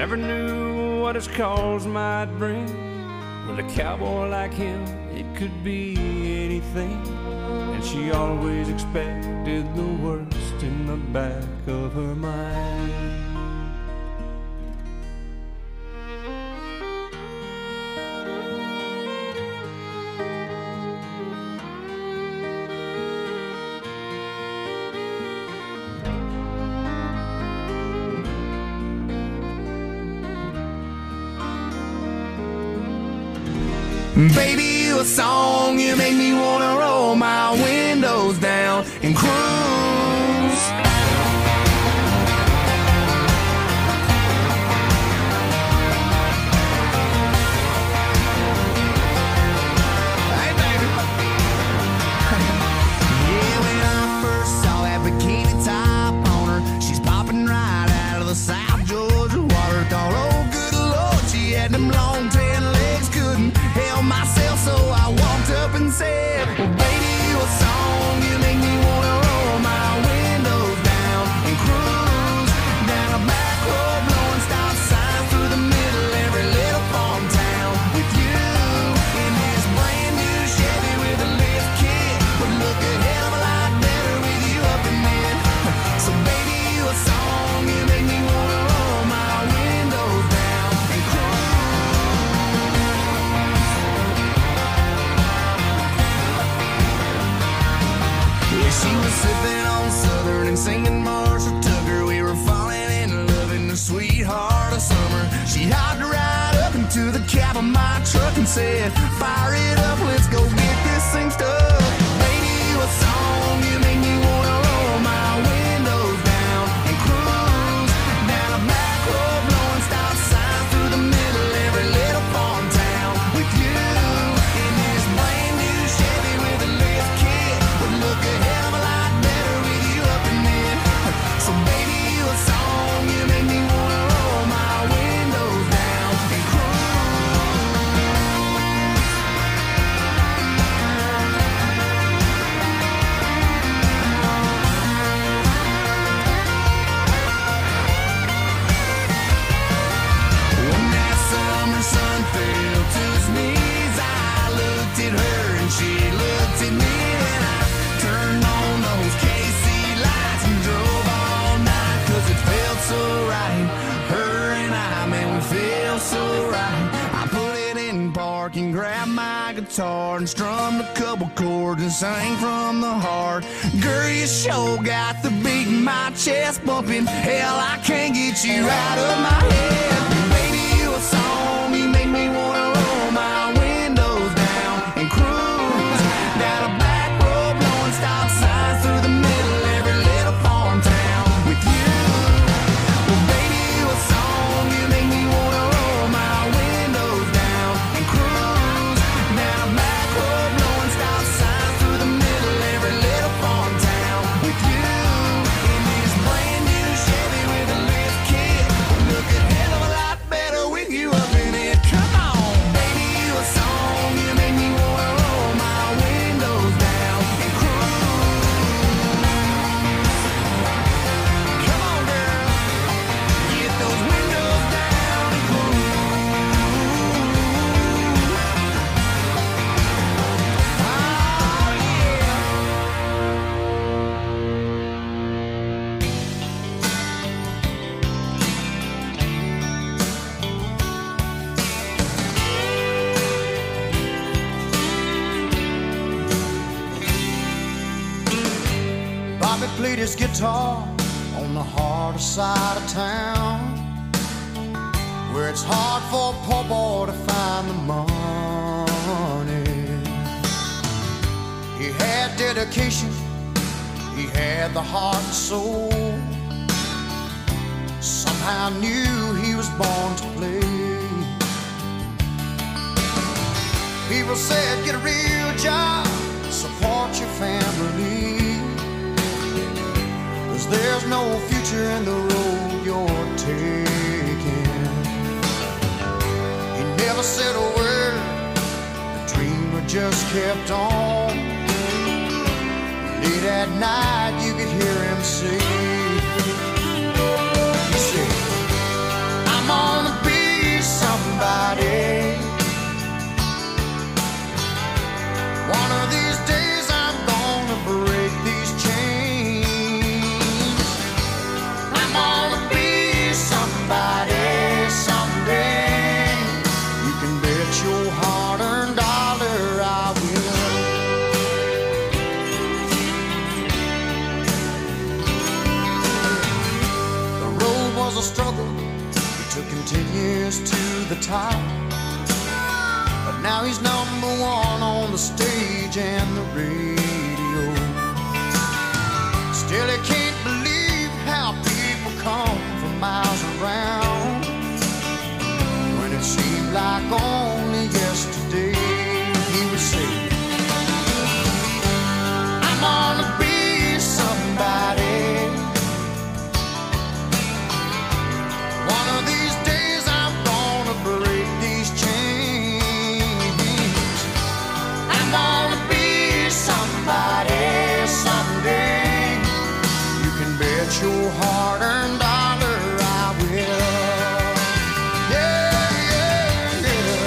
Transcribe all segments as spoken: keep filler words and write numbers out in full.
Never knew what his cause might bring. With a cowboy like him, it could be anything. And she always expected the worst in the back of her mind. Baby, you a song, you make me wanna roll my windows down and cruise. Hey, baby. Yeah, when I first saw that bikini top on her, she's popping right out of the South Georgia water. Thought, oh, good Lord, she had them long tan legs, couldn't help myself, so I walked up and said, well, baby, you a song, you make me wanna roll my windows down and cruise down a back road, blowing stop signs through the middle every little farm town with you in this brand new Chevy with a lift kit. Would look a hell of a lot better with you up in it. So baby, you a song, you make me wanna roll my windows down and cruise. She was sipping on Southern and singing Marshall Tucker. We were falling in love in the sweetheart of summer. She hopped right up into the cab of my truck and said, fire it up, let's go get this thing stuck. Baby, you a song, you make me wanna roll my windows down and cruise down a back road, blowing stop signs through the middle every little farm town with you in this brand new Chevy with a lift kit. Would look a hell of a lot better with you up in it. So baby, you a song, you make me wanna roll my windows down and cruise. When that summer sun fell to his knees, I looked at her and she looked at me, and I turned on those K C lights and drove all night, cause it felt so right. Her and I, man, we feel so right. I put it in park and grabbed my guitar and strummed a couple chords and sang from the heart. Girl, you sure got the beat in my chest bumping. Hell, I can't get you out of my head. Baby, you a song, you make me wanna roll my windows down and cruise down a back road, blowing stop signs through the middle every little farm town with you. Well, baby, you a song, you make me wanna roll my windows down and cruise down a back road, blowing stop signs through the middle every little farm town with you in this brand new Chevy with a lift kit. Look a hell of a lot better with you up in it. Come on, baby, you a song, you make me wanna roll my windows down and cruise. Come on, girl, get those windows down and cruise. Oh, yeah. Bobby played his guitar on the harder side of town, where it's hard for a poor boy to find the money. He had dedication, he had the heart and soul. Somehow knew he was born to play. People said, get a real job, support your family, 'cause there's no future in the road you're taking. He never said a word, the dreamer just kept on. Late at night you could hear him say, he said, I'm on the top. But now he's number one on the stage and the radio. Still he can't believe how people come from miles around, when it seemed like only yesterday he would say, I'm gonna be somebody. One of these days I'm gonna break these chains. I'm gonna be somebody someday. You can bet your hard-earned dollar I will. Yeah, yeah,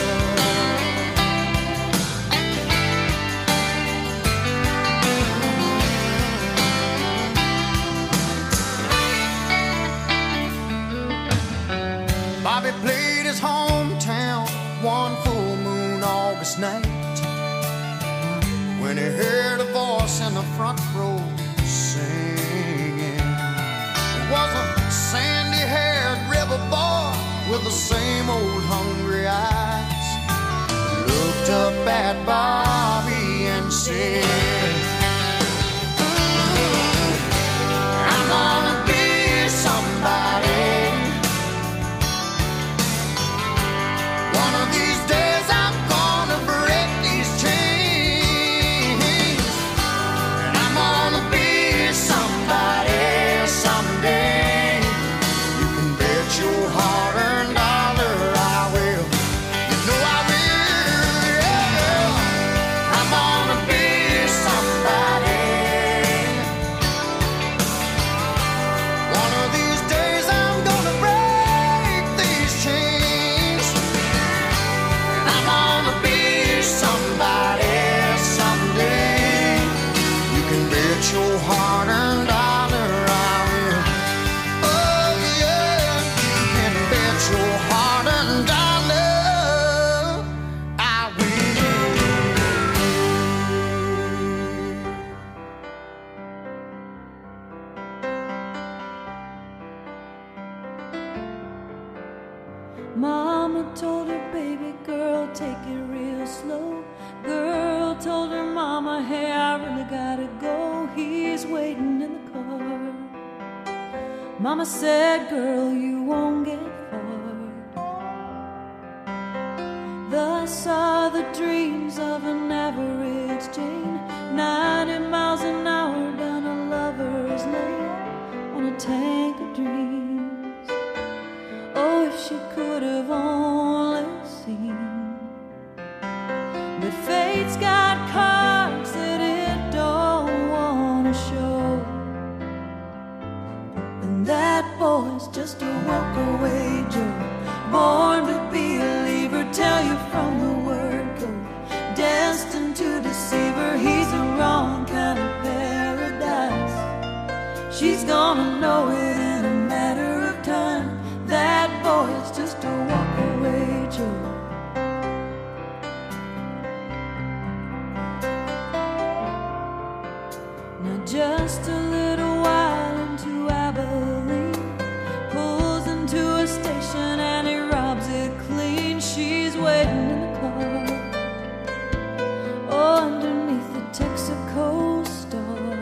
yeah. Bobby played his hometown one full moon August night, when he heard a voice in the front row singing. It was a sandy-haired river boy with the same old hungry eyes. Looked up at Bobby and said, I'm gonna be somebody. One of these days I'm gonna break these chains, and I'm gonna be somebody someday. You can bet your hard-earned dollar I will. You know I will, yeah. I'm gonna be somebody. One of these days I'm gonna break these chains, and I'm gonna be somebody someday. You can bet your hard-earned dollar I will. Oh yeah, you can bet your hard-earned dollar I will. Mama told her baby girl, take it real slow. Girl told her mama, hey, I really gotta go. He's waiting in the car. Mama said, girl, you won't get far. Thus are the dreams of an average Jane, ninety miles an hour down a lover's lane on a tank of dreams. Oh, if she could have only seen that fate's got cards that it don't wanna show, and that boy's just a walk-away Joe, born to be a leaver, tell you from the word go, destined to deceive her. He's the wrong kind of paradise. She's gonna know it in a matter of time. That boy's just a walk-away Joe. Now just a little while into Abilene, pulls into a station and he robs it clean. She's waiting in the car, oh, underneath the Texaco star.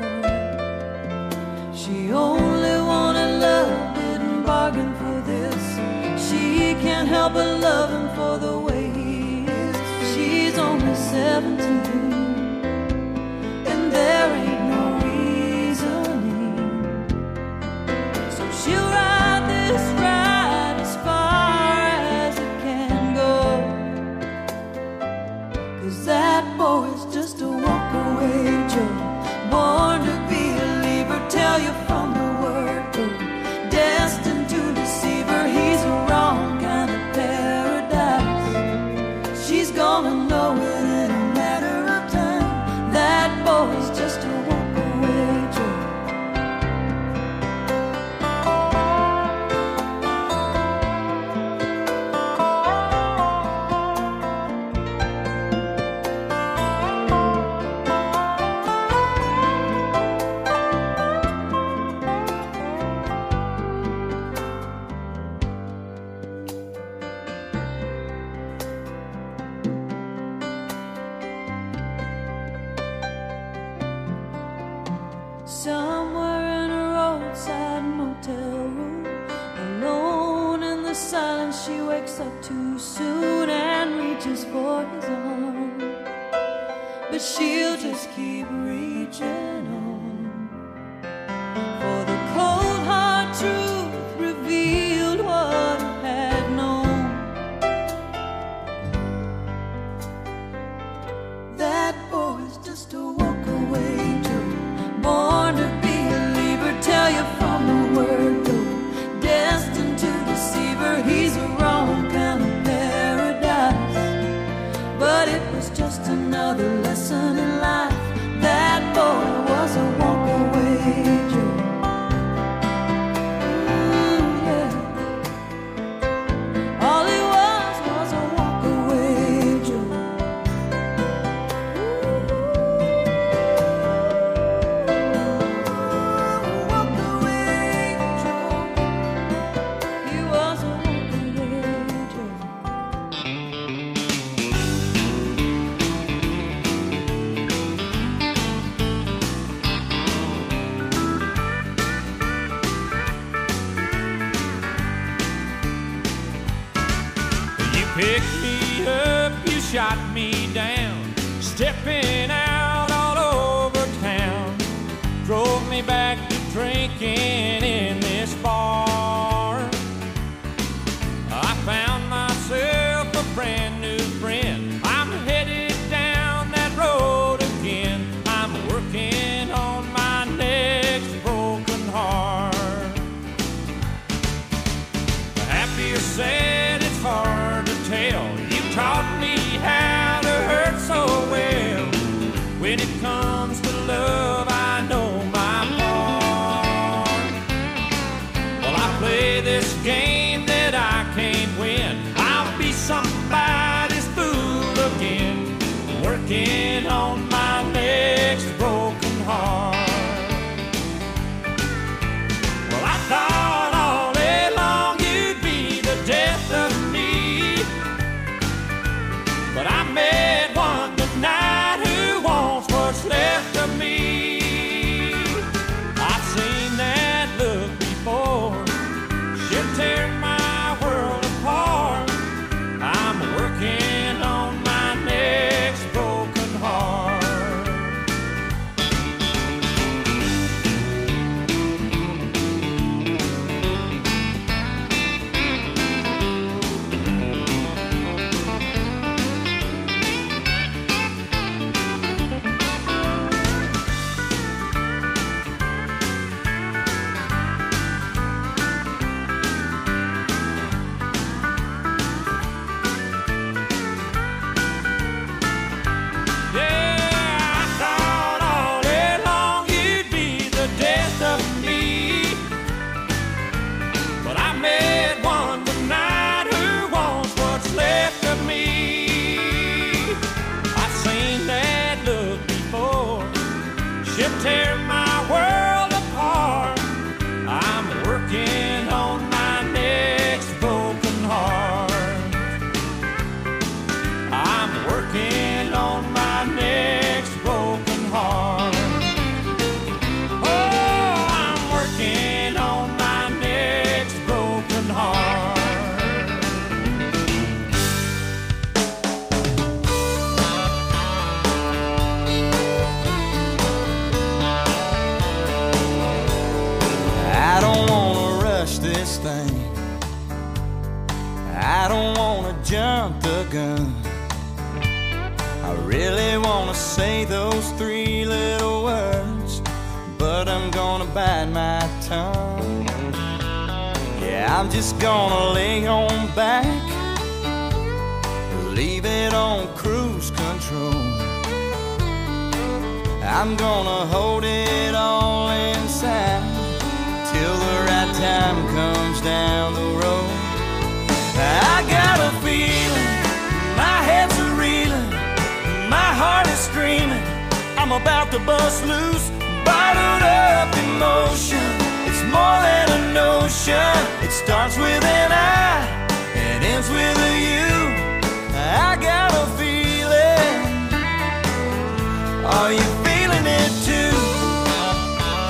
She only wanted love, didn't bargain for this. She can't help but love him for the way he is. She's only seventeen, and there ain't no reasoning. So she'll ride this ride as far as it can go, 'cause that boy's just a walk-away Joe, born to be a leaver, tell you from the word go, destined to deceive her. He's a wrong kind of paradise. She's gonna know it in a matter of time. That boy's just a walk-away Joe. somewhere in a roadside motel room. Alone in the silence, she wakes up too soon and reaches for his arm. But she'll just keep reaching on, for the cold hard truth revealed what it had known. That boy's just a walk-away Joe, born to be a leaver, tell you from the word go, destined to deceive her. He's a wrong kind of paradise, but it was just another lesson in life. That boy was a walk-away Joe. Ooh, yeah. All he was was a walk-away Joe. Picked me up, you shot me down, stepping out all over town, drove me back to drinking in this bar. I found myself a brand new friend, I'm headed down that road again. I'm working on my next broken heart. Happy or sad, it's hard to tell. You taught me how to hurt so well. When it comes to love, I know my part. Well, I play this game that I can't win. I'll be somebody's fool again, working on my next broken heart. Well, I thought all day long you'd be the death of me, but I met one tonight who wants what's left of me. I've seen that look before, she'll tear my world apart. I'm working on my next broken heart. Tear my world apart. I'm working on my next broken heart. I'm working on my next broken heart. Oh, I'm working on my next broken heart. I don't wanna rush this thing, I don't wanna jump the gun. I really wanna say those three little words, but I'm gonna bite my tongue. Yeah, I'm just gonna lay on back, leave it on cruise control. I'm gonna hold it all inside till the right time comes down the road. I got a feeling, my head's a reeling, my heart is screaming, I'm about to bust loose, bottled up emotion. It's more than a notion, it starts with an I and ends with a you. I got a feeling, are you feeling it too?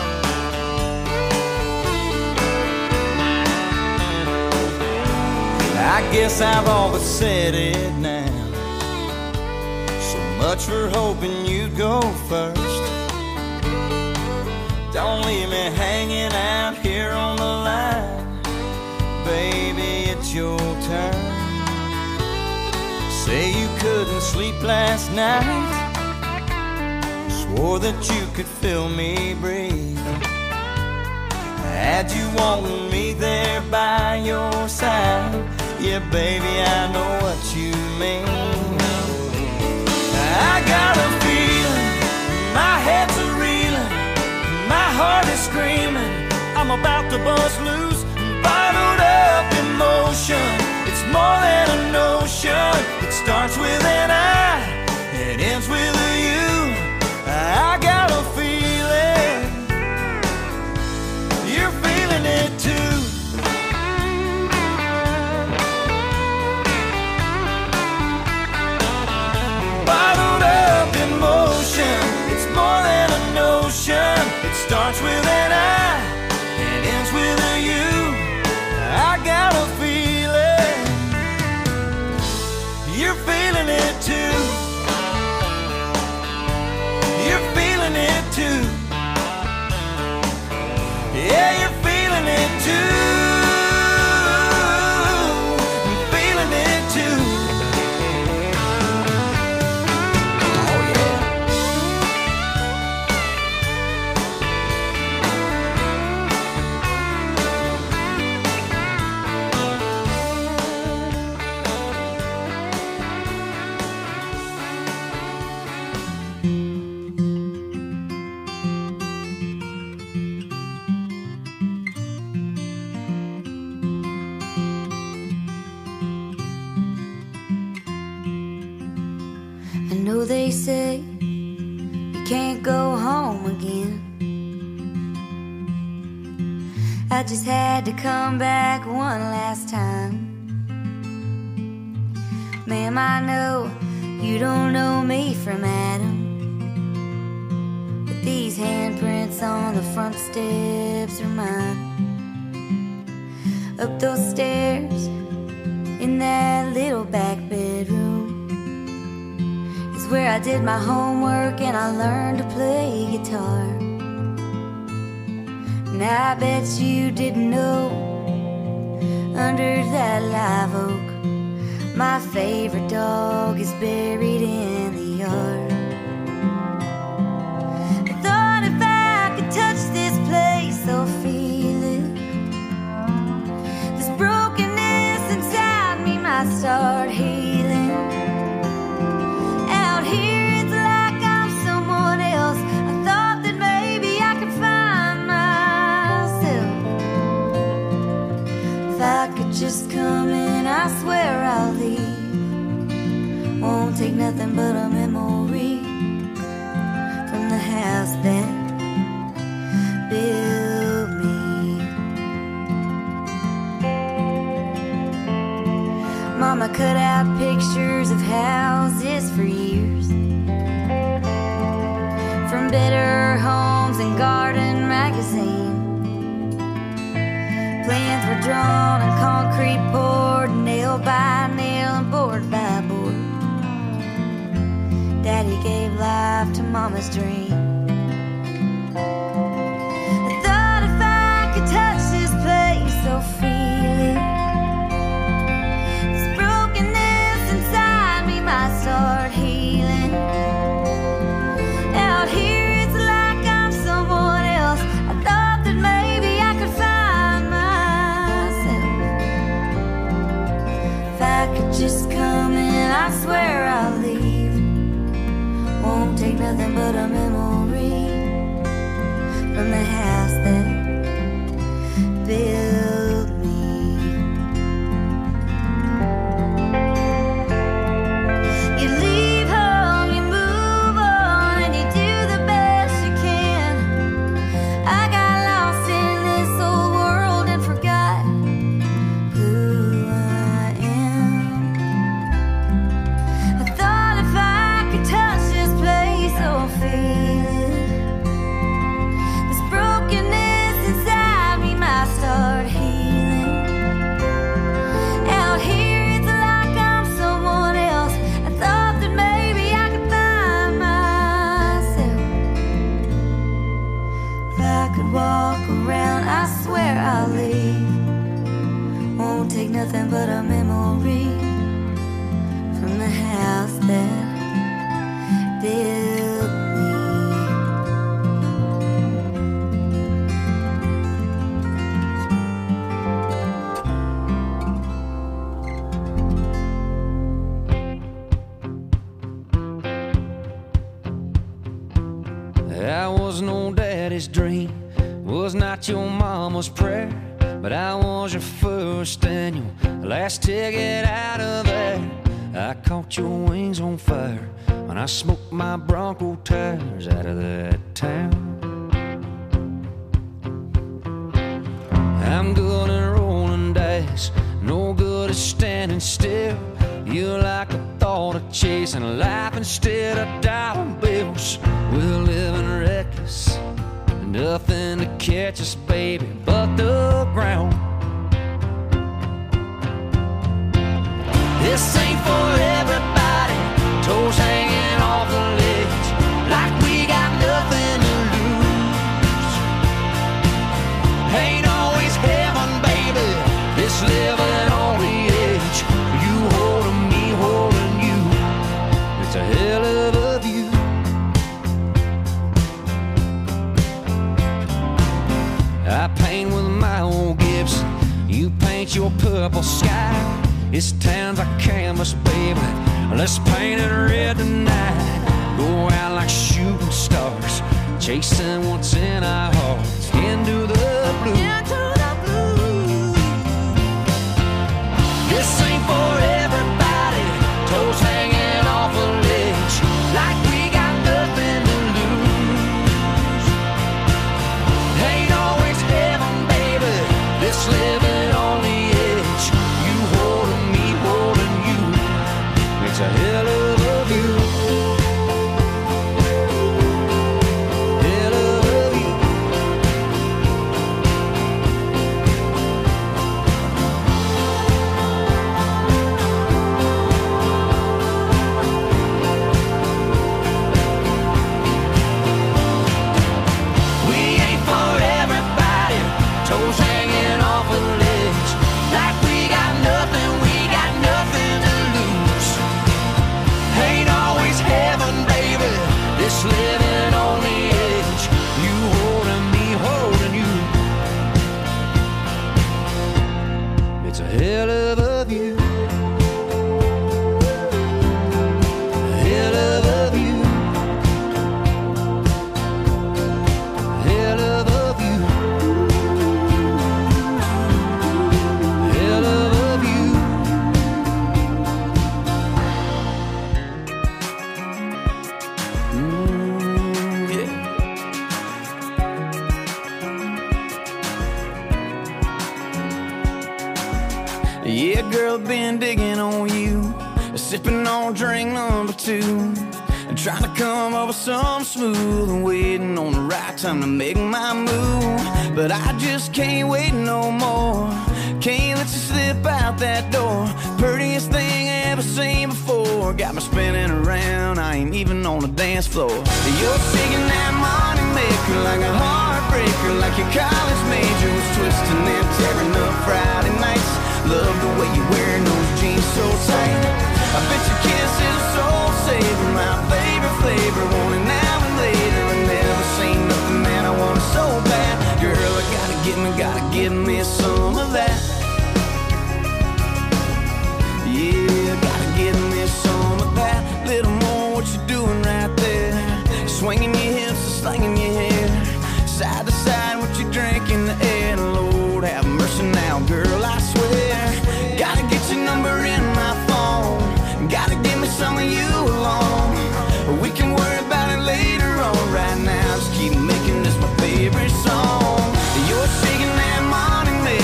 guess I've all but said it now. So much for hoping you'd go first. Don't leave me hanging out here on the line. Baby, it's your turn. Say you couldn't sleep last night. Swore that you could feel me breathe. Had you wanting me there by your side. Yeah, baby, I know what you mean. I got a feeling, my head's a reeling, my heart is screaming, I'm about to bust loose. Bottled up emotion, it's more than a notion. It starts with an I, it ends with a you. I got a feeling, you're feeling it too. Bottled up emotion, it's more than a notion. It starts with an I, it ends with a you. I got a feeling, you're feeling it too. You're feeling it too. Yeah, you're feeling it too. I'm feeling it too. Oh yeah. I know they say you can't go home again. I just had to come back one last time. Ma'am, I know you don't know me from Adam, but these handprints on the front steps are mine. Up those stairs in that little back bedroom is where I did my homework and I learned to play guitar. Now I bet you didn't know, under that live oak, my favorite dog is buried in the yard. I thought if I could touch this place or feel it, this brokenness inside me might start healing. Out here it's like I'm someone else. I thought that maybe I could find myself. If I could just come in, I swear I'll leave. Won't take nothing but a memory from the house that built me. Mama cut out pictures of houses for years, from Better Homes and Garden magazine. Plans were drawn and concrete poured, nail by nail and board by board. Daddy gave life to Mama's dream. I thought if I could touch this place or feel it, this brokenness inside me might start healing. Out here it's like I'm someone else. I thought that maybe I could find myself. If I could just come in, I swear I'll leave. Won't take nothing but a memory could walk around, I swear I'll leave. Won't take nothing but a memory from the house that built me. I was no daddy's dream, was not your mama's prayer, but I was your first and your last ticket out of there. I caught your wings on fire when I smoked my Bronco tires out of that town. I'm good at rolling dice, no good at standing still. You like the thought of chasing life instead of dollar bills. We're living reckless, nothing to catch us, baby, but the ground. This ain't for everybody, toes hanging off the ledge, like we got nothing to lose. Ain't always heaven, baby, this living on the edge. You holding me, holding you, it's a hell of a view. I paint with my old Gibson, you paint your purple sky. This town's a canvas, baby, let's paint it red tonight. Go out like shooting stars, chasing what's in our hearts, into the blue. Into the blue. This ain't for everybody, toes hanging off a ledge, like we got nothing to lose. Ain't always heaven, baby, this living on the edge. You holding me, holding you, it's a hell of a view. Hell of a view. We ain't for everybody, toes hanging off a ledge, like we got nothing, we got nothing to lose. Ain't always heaven, baby, this living on the edge. You holding me, holding you, it's a hell of a view. Hell of a view. Hell of a view. Hell of a view. Mm, yeah. Yeah, girl, been digging on you, sipping on drink number two, and trying to come up with something smooth and waiting on the right time to make my move. But I just can't wait no more. Can't let you slip out that door. Prettiest thing I ever seen before. Got me spinning around, I ain't even on the dance floor. You're singing that morning maker like a heartbreaker, like your college major was twisting and tearing up Friday nights. Love the way you're wearing those jeans so tight. I bet your kiss is a soul saver, my favorite flavor. Want it now and later, I never seen nothing that I want so bad. Girl, I gotta get me, gotta give me some of that. Yeah, gotta give me some of that. Little more what you doing right there. Swinging your hips and slinging your hair. Side to side, what you drink in the air. Lord have mercy now, girl, I swear. Gotta get your number in my phone. Gotta give me some of you alone. We can worry about it later on. Right now, just keep making this my favorite song. You're shaking that morning maker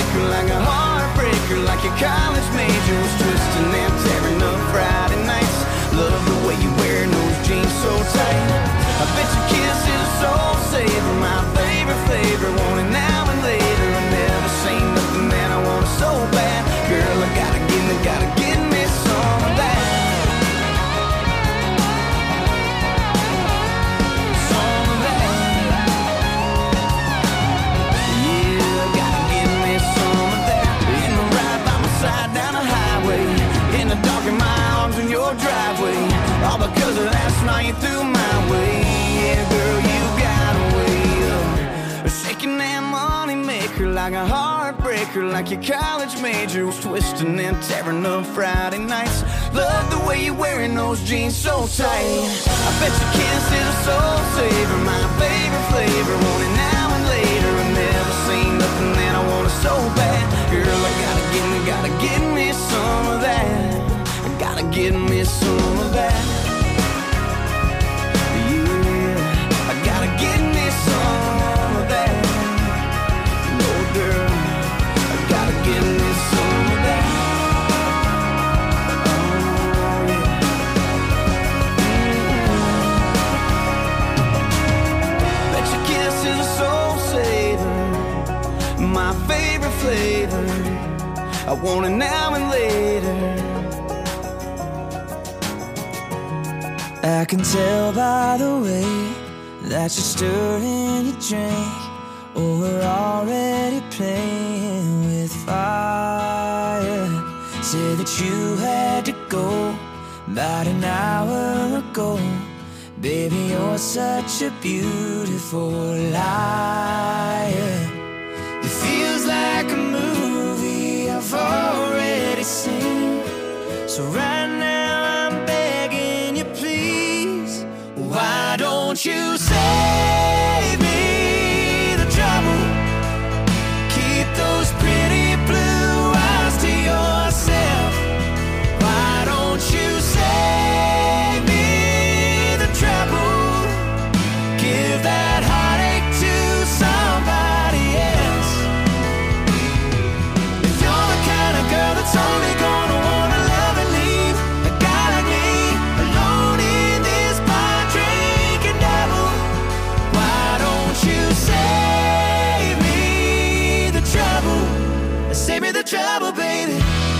money through my way. Yeah, girl, you got a way of shaking that money maker like a heartbreaker, like your college major was twisting and tearing up Friday nights. Love the way you're wearing those jeans so tight. I bet you kiss is a soul saver, my favorite flavor. Want it now and later. I've never seen nothing that I want it so bad. Girl, I gotta get me, gotta get me some of that. I gotta get me some of that. Yeah, I gotta get me some of that. No, girl, I gotta get me some of that. Oh, yeah. Mm-hmm. Bet your kiss is a soul saver, my favorite flavor. I want it now and later. I can tell by the way that you're stirring your drink. Oh, we're already playing with fire. Said that you had to go about an hour ago. Baby, you're such a beautiful liar. It feels like a movie I've already seen. So right now I'm begging you, please, why don't you save me the trouble? Keep those pretty blue eyes to yourself. Why don't you save me the trouble? Give that heartache to somebody else. If you're the kind of girl that's only gonna wanna love and leave a guy like me alone in this bar drinking double, why don't you save me the trouble? Save me the trouble, baby.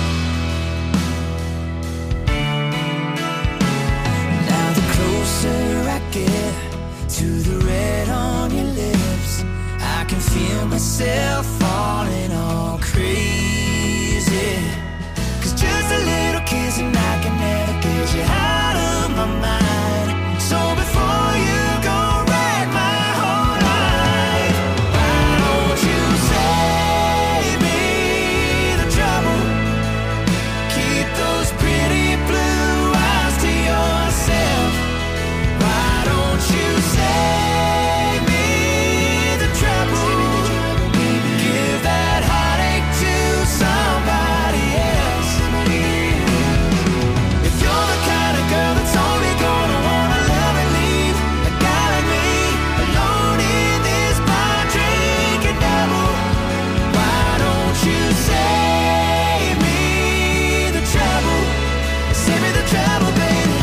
Now the closer I get to the red on your lips, I can feel myself falling all crazy. Cause just a little kiss and I can never get you out of my mind. So before you go wreck my whole life, why don't you save me the trouble? Keep those pretty blue eyes to yourself. Why don't you save me the trouble? Give that heartache to somebody else. If you're the kind of girl that's only gonna wanna love and leave a guy like me alone in this bar drinking double, why don't you save me the trouble? Save me the trouble, baby.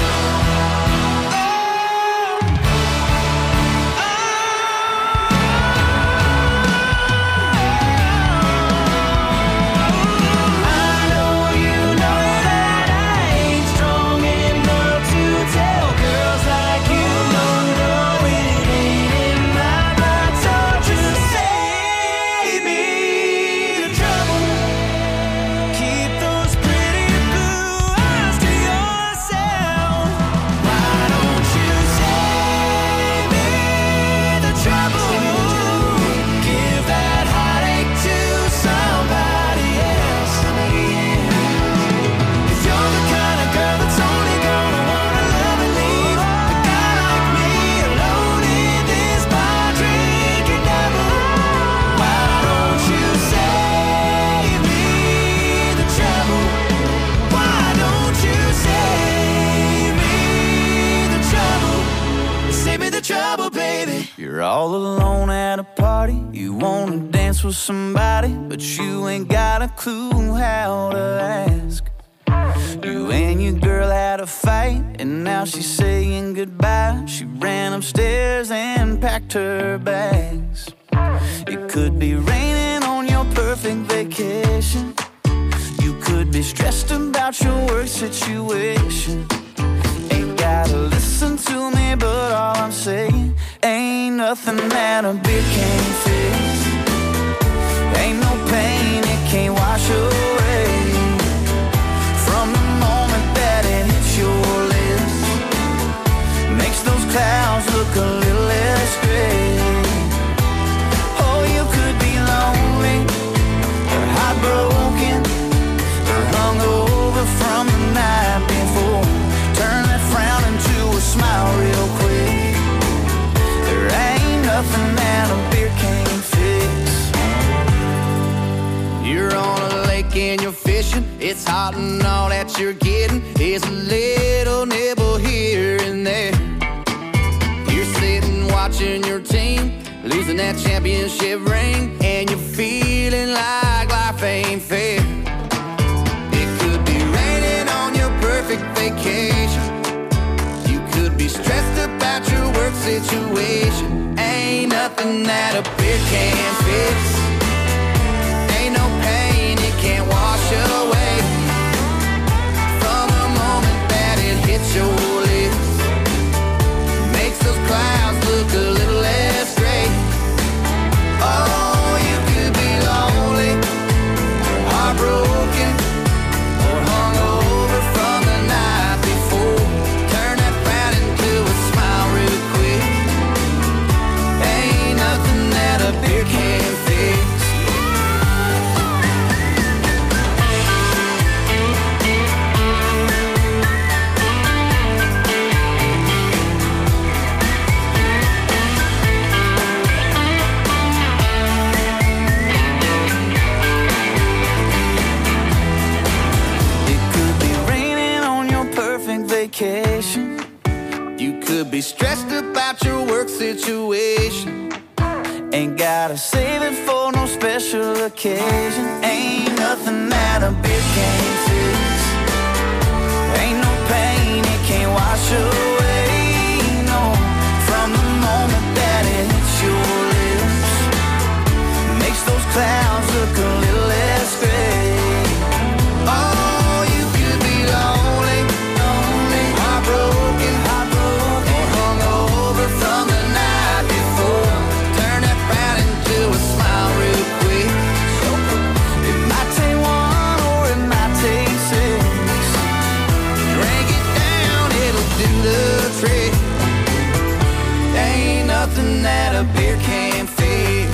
I know you know that I ain't strong enough to tell girls like you. No, no, it ain't in my blood. So just save me the trouble. Keep those pretty blue eyes to yourself. Why don't you save me the trouble? Give that heartache to somebody else. If you're the kind of girl that's only gonna wanna love and leave a guy like me alone in this bar drinking double, why don't you save me the trouble? Why don't you save me the trouble? Save me the trouble, baby. You're all alone at a party. You wanna dance with somebody, but you ain't got a clue how to ask. You and your girl had a fight, and now she's saying goodbye. She ran upstairs and packed her bags. It could be raining on your perfect vacation. You could be stressed about your work situation. Ain't gotta listen to me, but all I'm saying ain't nothing that a beer can't fix. Ain't no pain it can't wash away. From the moment that it hits your lips, makes a beer can't fix. You're on a lake and you're fishing. It's hot and all that you're getting is a little nibble here and there. You're sitting watching your team losing that championship ring, and you're feeling like life ain't fair. It could be raining on your perfect vacation. You could be stressed about your work situation. Ain't nothing that a beer can't fix. Ain't no pain it can't wash away from the moment that it hits your lips. Makes those clouds look a little less gray. Oh, you could be lonely, heartbroken, or hungover from the night before. Turn that frown into a smile real quick. Ain't nothing that a beer can't fix. Vacation. You could be stressed about your work situation. Ain't gotta save it for no special occasion. Ain't nothing that a beer can't fix. Ain't no pain it can't wash away. No, from the moment that it hits your lips, makes those clouds look a little less gray. Oh, you could be lonely, heartbroken, heartbroken, or hungover from the night before. Turn that frown into a smile real quick. So it might take one or it might take six. Drink it down, it'll do the trick. Ain't nothing that a beer can't fix.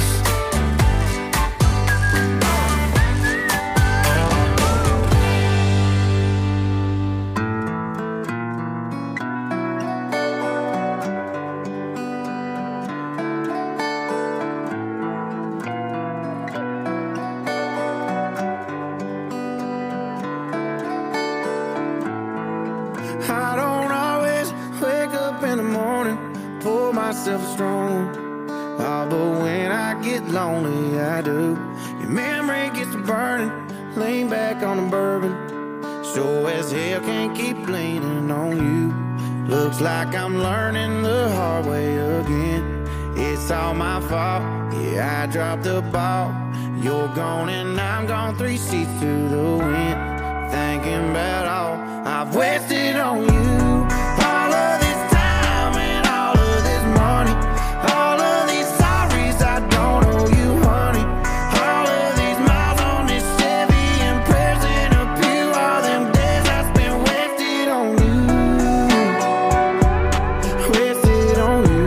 I don't always wake up in the morning, pour myself a strong. Oh, but when I get lonely, I do. Your memory gets to burning, lean back on the bourbon. Sure as hell can't keep leaning on you. Looks like I'm learning the hard way again. It's all my fault, yeah, I dropped the ball. You're gone and I'm gone, three seats to the wind. Thinking about all I've wasted on you. All of this time and all of this money. All of these sorries I don't owe you, honey. All of these miles on this Chevy and prayers in a pew. All them days I spent wasted on you. Wasted on you.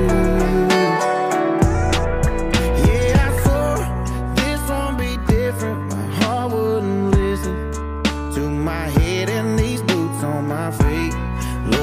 Yeah, I swore this won't be different. My heart wouldn't listen to my head and these boots on my feet.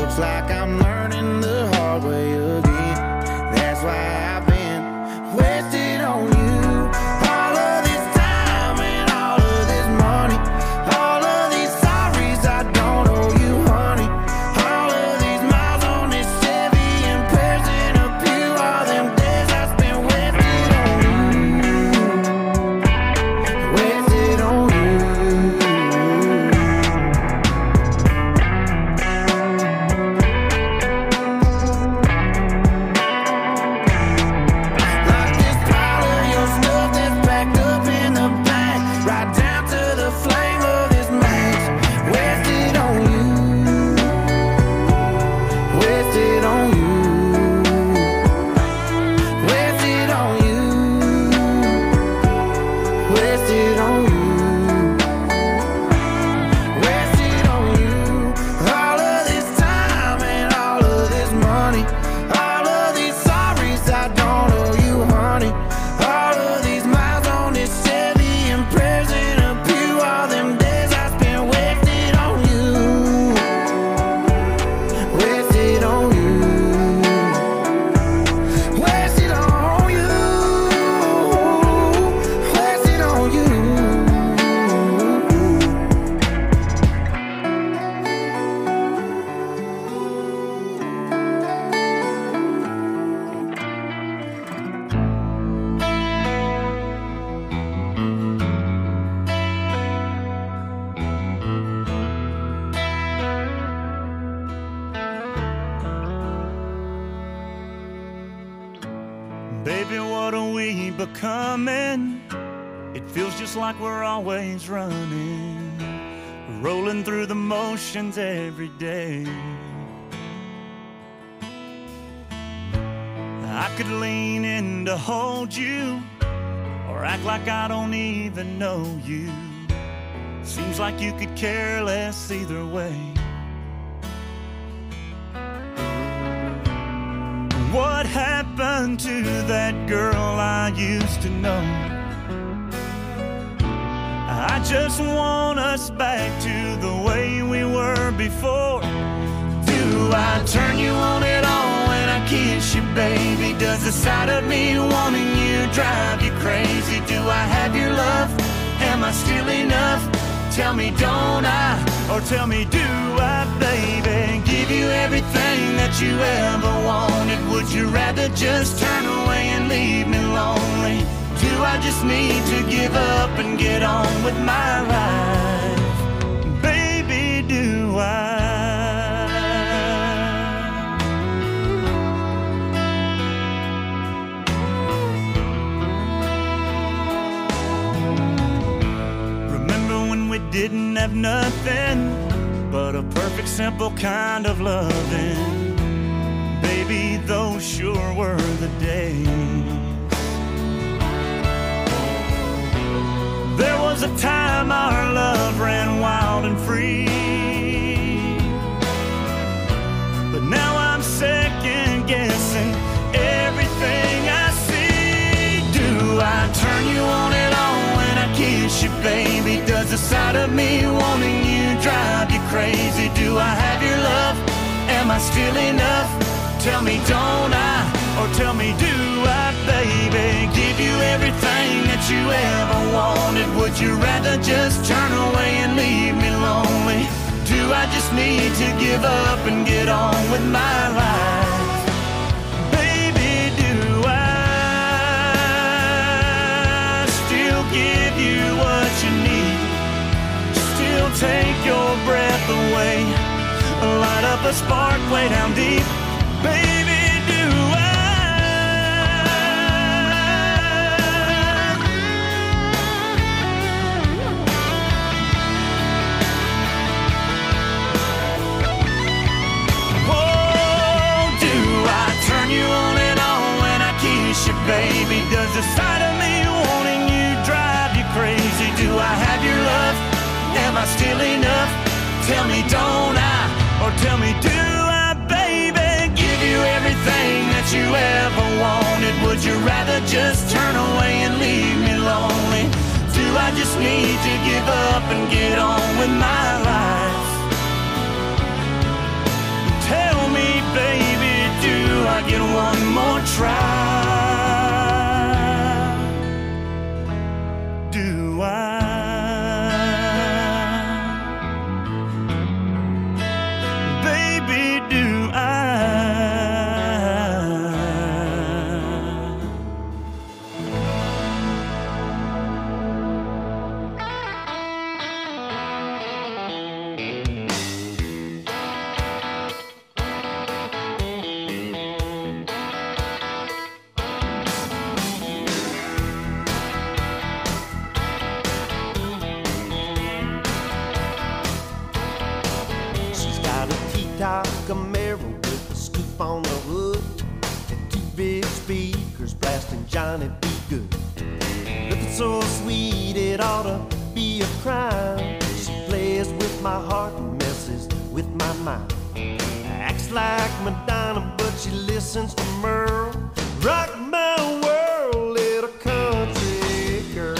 we becoming? It feels just like we're always running, rolling through the motions every day. I could lean in to hold you, or act like I don't even know you. Seems like you could care less either way. What happened to that girl I used to know? I just want us back to the way we were before. Do I turn you on at all when I kiss you, baby? Does the sight of me wanting you drive you crazy? Do I have your love? Am I still enough? Tell me, don't I? Or tell me, do I, baby? Give you everything that you ever wanted. Would you rather just turn away and leave me lonely? Do I just need to give up and get on with my life? Baby, do I? We didn't have nothing but a perfect, simple kind of loving. Baby, those sure were the days. There was a time our love ran wild and free, but now I'm second guessing everything I see. Do I turn you on at all when I kiss you, baby? Does the sight of me wanting you drive you crazy? Do I have your love? Am I still enough? Tell me, don't I? Or tell me, do I, baby? Give you everything that you ever wanted. Would you rather just turn away and leave me lonely? Do I just need to give up and get on with my life? Baby, do I still give you what you need? Still take your breath away, light up a spark way down deep. Baby, do I? Oh, do I turn you on and on when I kiss you, baby? Does the sight of me wanting you drive you crazy? Do I have your love? Am I still enough? Tell me, don't I? Or tell me, do I, baby? Give you everything that you ever wanted. Would you rather just turn away and leave me lonely? Do I just need to give up and get on with my life? Tell me, baby, do I get one more try? Do I? Camaro with a scoop on the hood and two big speakers blasting Johnny B. Good. Looking so sweet it ought to be a crime. She plays with my heart and messes with my mind. Acts like Madonna, but she listens to Merle. Rock my world, little country girl.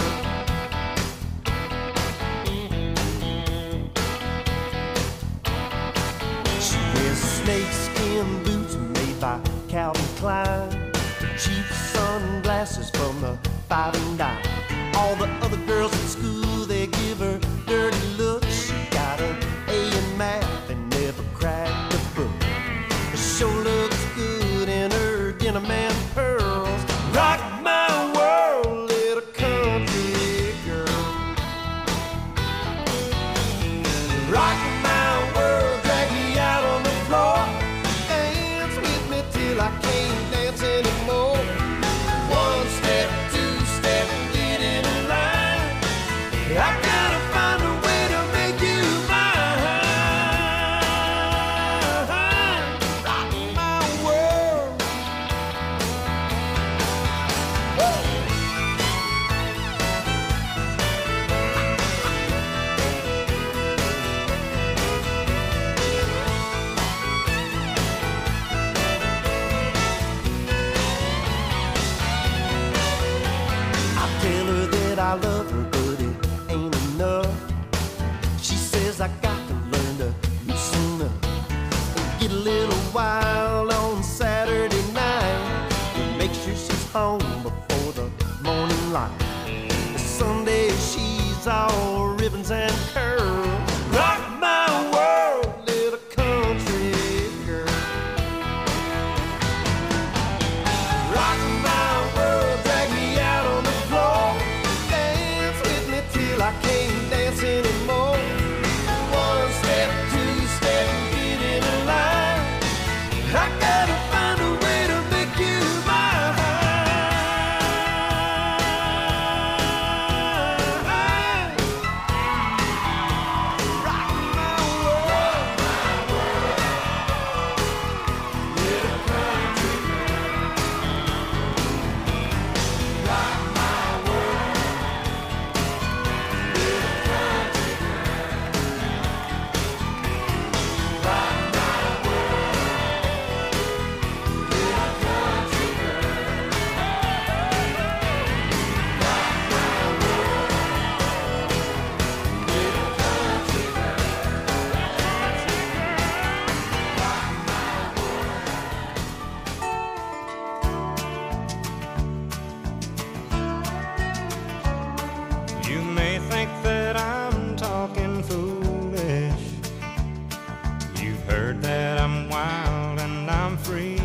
Snakeskin boots made by Calvin Klein, cheap sunglasses from the five and dime. All the other girls at school, they give her dirty looks. She got an A in math and never cracked a book. Her show looks good in her denim and pearls. Rock my world, little country girl. Rock my world, drag me out on the floor. Dance with me till I can't dance anymore. One step, two I love her, but it ain't enough. She says I got to learn to loosen up and get a little wild on Saturday night. Make sure she's home before the morning light. Sunday she's all ribbons and curls. Rock my world, little country girl. Rock my world, drag me out on the floor. Dance with me till I can't dance anymore. One step, two step, get in a line. I gotta find a way to make you mine. Rock my world, my world. Little country girl. Rock my world. Little country girl. Rock my world. Little country girl. Rock my world. Little country You may think that I'm talking foolish. You've heard that I'm wild and I'm free.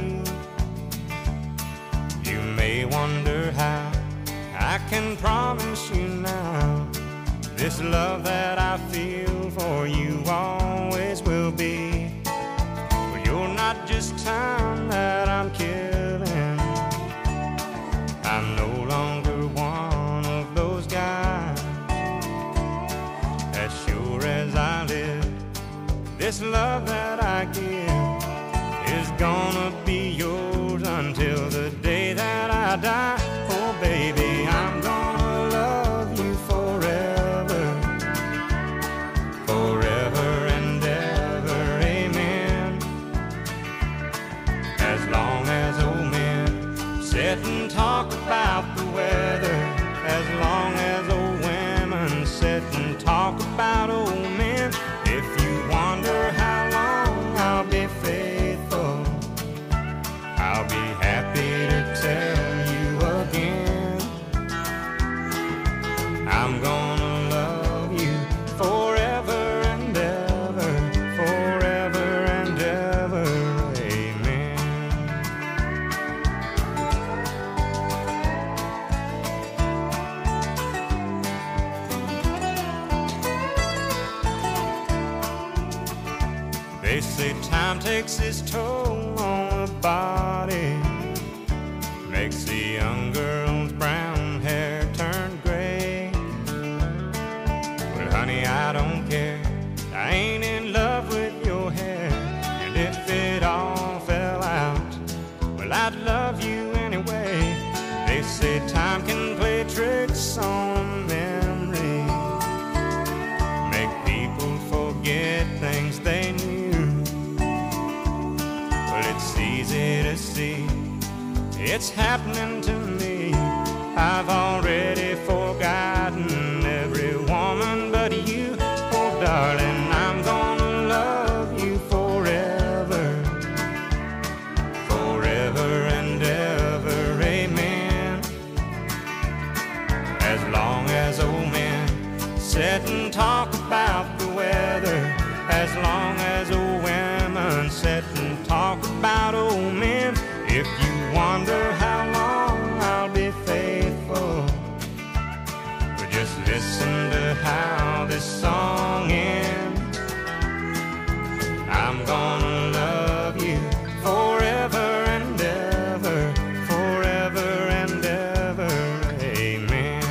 You may wonder how I can promise you now this love that I feel for you always will be. Well, you're not just time that I'm killing. I'm no longer one of those guys. As sure as I live, this love that I give is gonna be yours until the day that I die. Oh baby, I'm gonna love you forever, forever and ever, amen. As long as old men sit and talk about the weather, as long as old women sit and talk about old men. If you wonder how long I'll be faithful, I'll be happy to tell you again. I'm gonna love you forever and ever, forever and ever, amen. They say time takes its toll on the body, makes the young girl's brown hair turn gray. Well, honey, I don't care. I ain't in love with your hair. And if it all fell out, well, I'd love you anyway. They say time can play tricks on memory, make people forget things they knew. Well, it's easy to see it's happening to me. I've already forgotten every woman but you. Oh, darling, I'm gonna love you forever, forever and ever, amen. As long as old men sit and talk about the weather, as long as old women sit and talk about old men. If you wonder how long I'll be faithful, well, just listen to how this song ends. I'm gonna love you forever and ever, forever and ever, amen.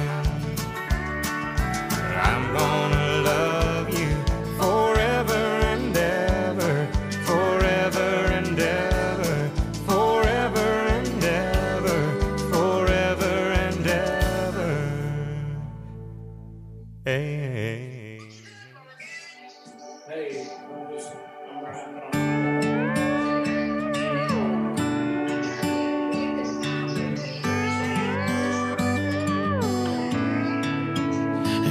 I'm gonna love you forever and ever, forever and ever, forever and ever, forever and ever, amen.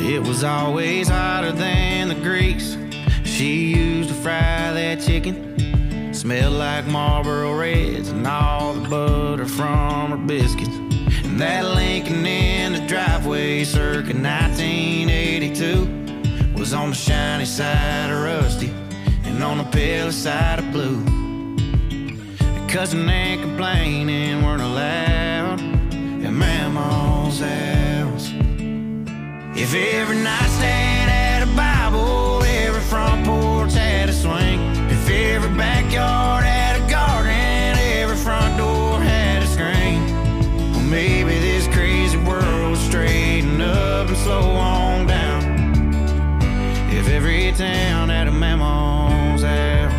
It was always hotter than the grease she used to fry that chicken. Smelled like Marlboro Reds and all the butter from her biscuits. And that Lincoln in the driveway circa nineteen eighty-two was on the shiny side of rusty and on the pale side of blue. Cussing and complaining weren't allowed at Mama's house. If every nightstand had a Bible, every front porch had a swing, if every backyard had a garden, every front door had a screen, well, maybe this crazy world would straighten up and slow on down. If every town had a Mama's house.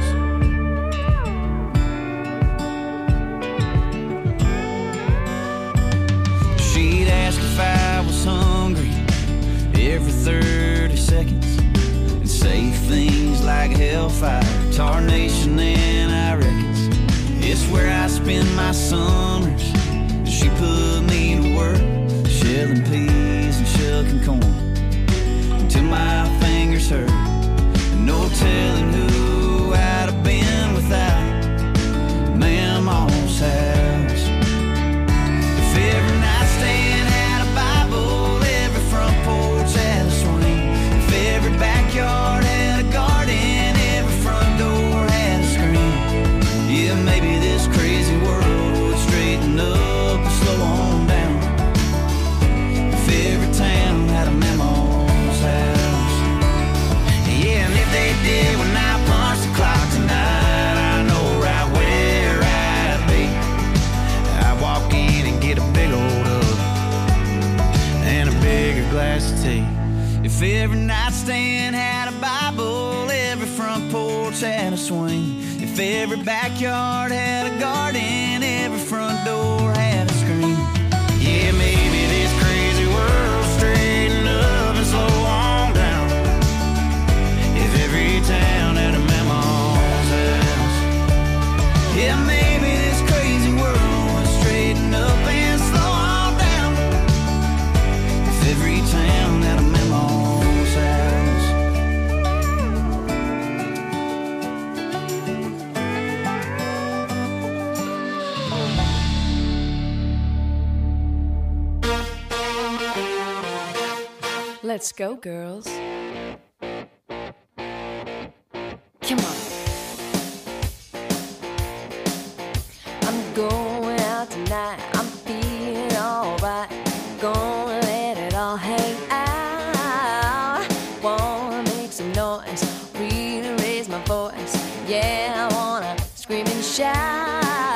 She'd ask if I was hungry every thirty seconds and say things like hellfire, tarnation, and I reckons it's where I spend my summers. She put me to work shelling peas and shucking corn until my fingers hurt. No telling who I'd have been without Mama's house. If every nightstand had a Bible, every front porch had a swing, if every backyard had a garden, every front door had a screen, yeah, maybe this crazy world would straighten up and slow on down. If every town had a Mama's house. Yeah, and if they did when I punch the clock tonight, I know right where I'd be. I'd walk in and get a big old hug and a bigger glass of tea. If every nightstand had a Bible, every front porch had a swing, if every backyard had a garden, every front door had a screen, yeah, maybe this crazy world straighten up and slow on down. If every town had a Mama's house, yeah, maybe this crazy world would straighten up and slow on down. If every town had a Mama's house. Let's go, girls. Come on. I'm going out tonight. I'm feeling alright. Gonna let it all hang out. Wanna make some noise, really raise my voice. Yeah, I wanna scream and shout.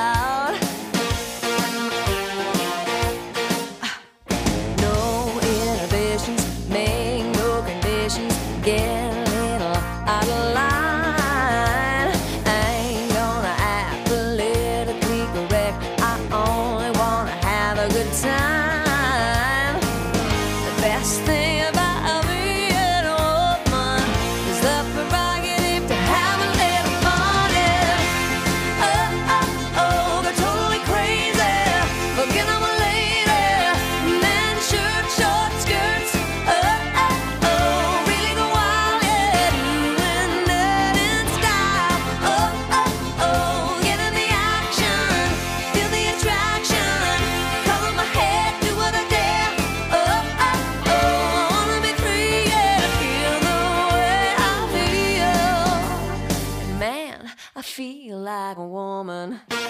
No inhibitions, make no conditions. Get a little out of line. I ain't gonna act politically correct. I only wanna have a good time. The best thing about being a woman is the prerogative to have a little fun. Yeah. Oh, oh, oh, they're totally crazy. Forget I'm a lady. Men, shirt, short skirts. Oh, oh, oh, really go wild, yeah. Doing that in style. Oh, oh, oh, get in the action. Feel the attraction. Color my head, do what I dare. Oh, oh, oh, I wanna be free, yeah. Feel the way I feel. And man, I feel like a woman.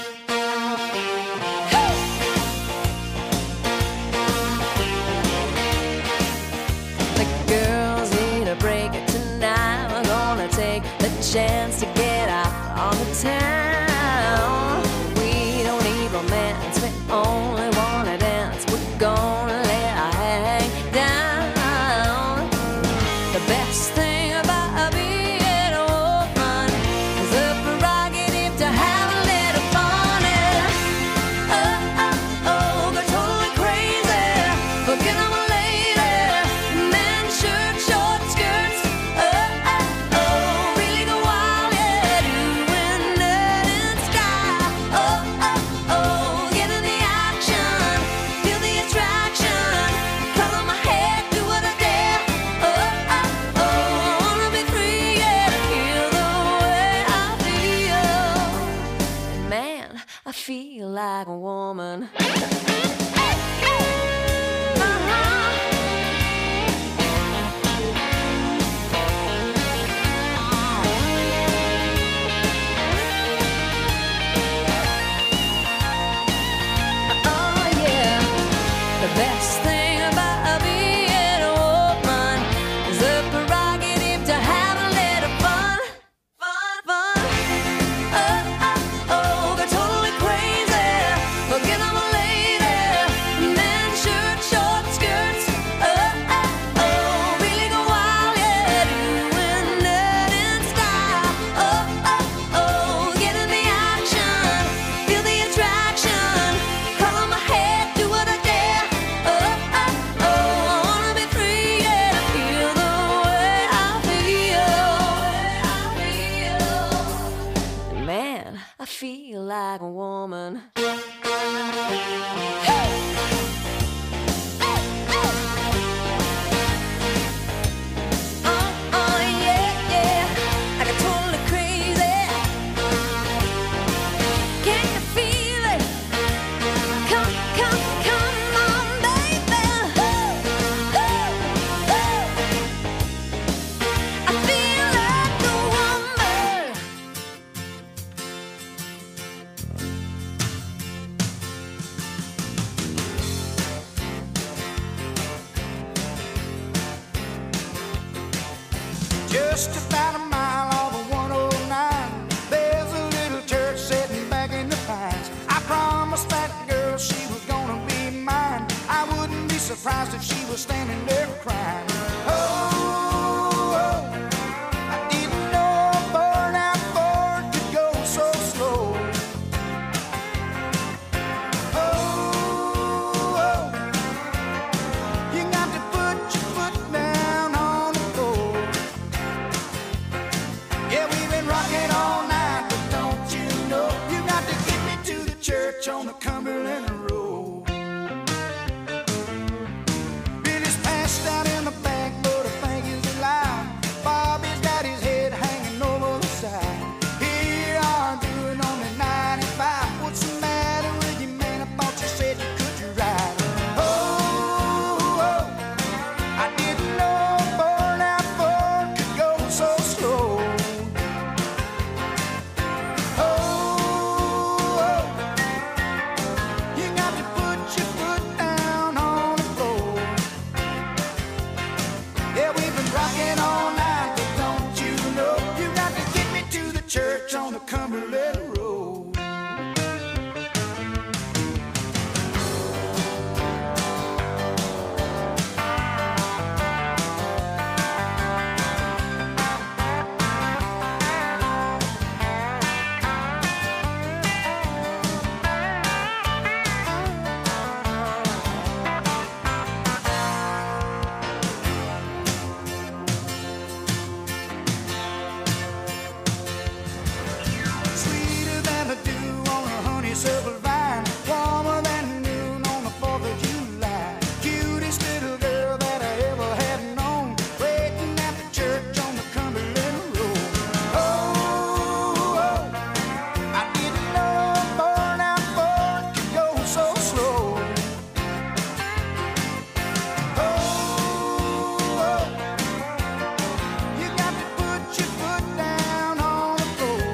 The girls need a break tonight. We're gonna take the chance to get out on the town. We don't need romance, we only wanna dance. We're gonna let our hang down. The best thing about being a woman is the prerogative to have a little fun. Yeah. Oh, oh, oh, they're totally crazy. Forget I'm a lady. Men, shirt, short skirts. Oh, oh, oh, really go wild, yeah. Doing that in style. Oh, oh, oh, get in the action. Feel the attraction. Color my head, do what I dare. Just about a mile off of one oh nine, there's a little church sitting back in the pines. I promised that girl she was gonna be mine. I wouldn't be surprised if she was standing there crying. Oh, oh, I didn't know a burnout Ford could go so slow. Oh, oh, you got to put your foot down on the floor. Yeah, we've been rocking all night, but don't you know you got to get me to the church on the Cumberland Road. Billy's passed out in the back, but I think he's alive. Bobby's got his head hanging over the side. Here you are doing only ninety-five. What's the matter with you, man? I thought you said you could ride. Oh, oh, I didn't know a burnout Ford could go so slow. Oh, oh, you got to put your foot down on the floor. Yeah, we've been rocking all night, but don't you know you got to get me to the church on the Cumberland Road. Sweeter than the dew on a honeysuckle vine, warmer than noon on the fourth of July. Cutest little girl that I ever had known, waiting at the church on the Cumberland Road. Oh, oh, I didn't know a burnout Ford could go so slow. Oh, oh, you got to put your foot down on the floor.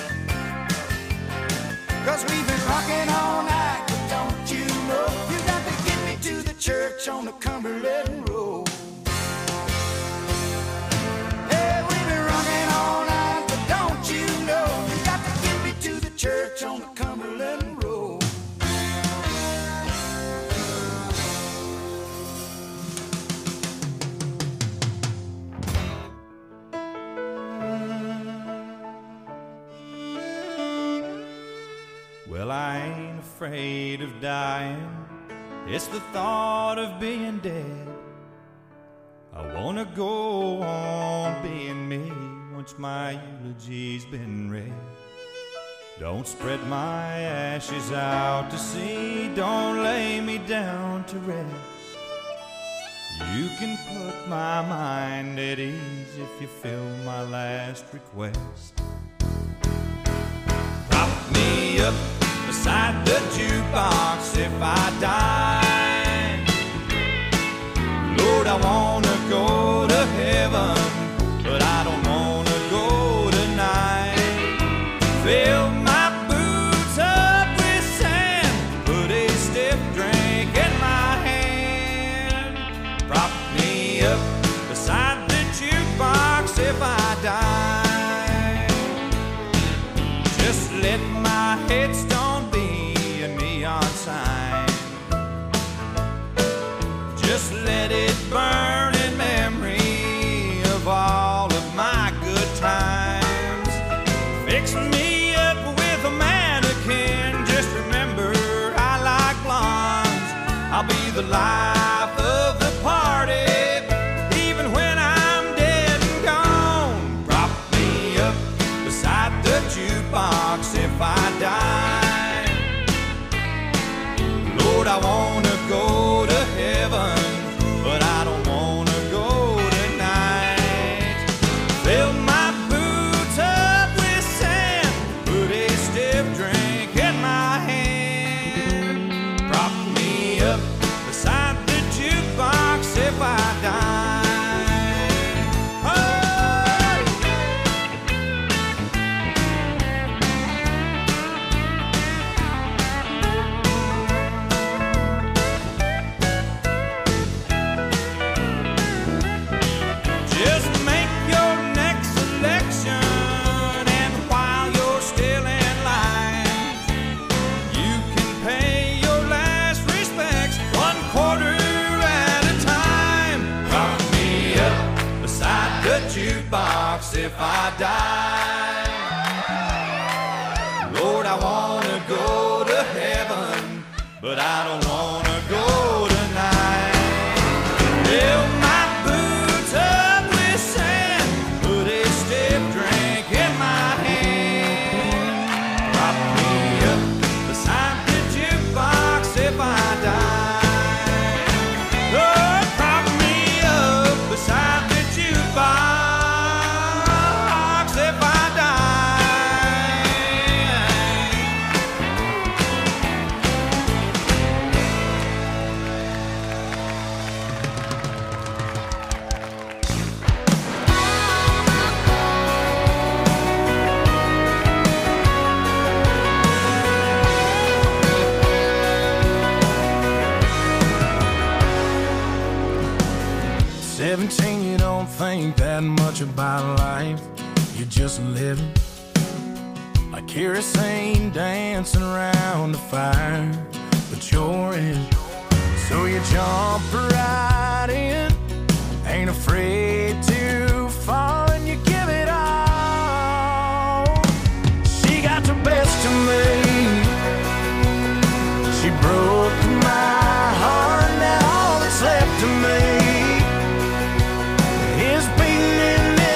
Cause we've been rocking all night, but don't you know you got to get me to the church on the Cumberland Road. Hey, we've been rocking all night, but don't you know you got to get me to the church on the Cumberland Road. Well, I ain't afraid of dying. It's the thought of being dead. I wanna go on being me once my eulogy's been read. Don't spread my ashes out to sea. Don't lay me down to rest. You can put my mind at ease if you fill my last request. Prop me up beside the jukebox if I die. Lord, I wanna go to heaven, but I don't wanna go tonight. Fill my boots up with sand, put a stiff drink in my hand. Prop me up beside the jukebox if I die. Just let my headstone be a neon sign. Just let it burn in memory of all of my good times. Fix me up with a mannequin. Just remember I like blondes. I'll be the life of the party, even when I'm dead and gone. Prop me up beside the jukebox if I die. Lord, I wanna go to heaven, Seventeen, you don't think that much about life. You're just living like kerosene dancing around the fire, but you're in. So you jump right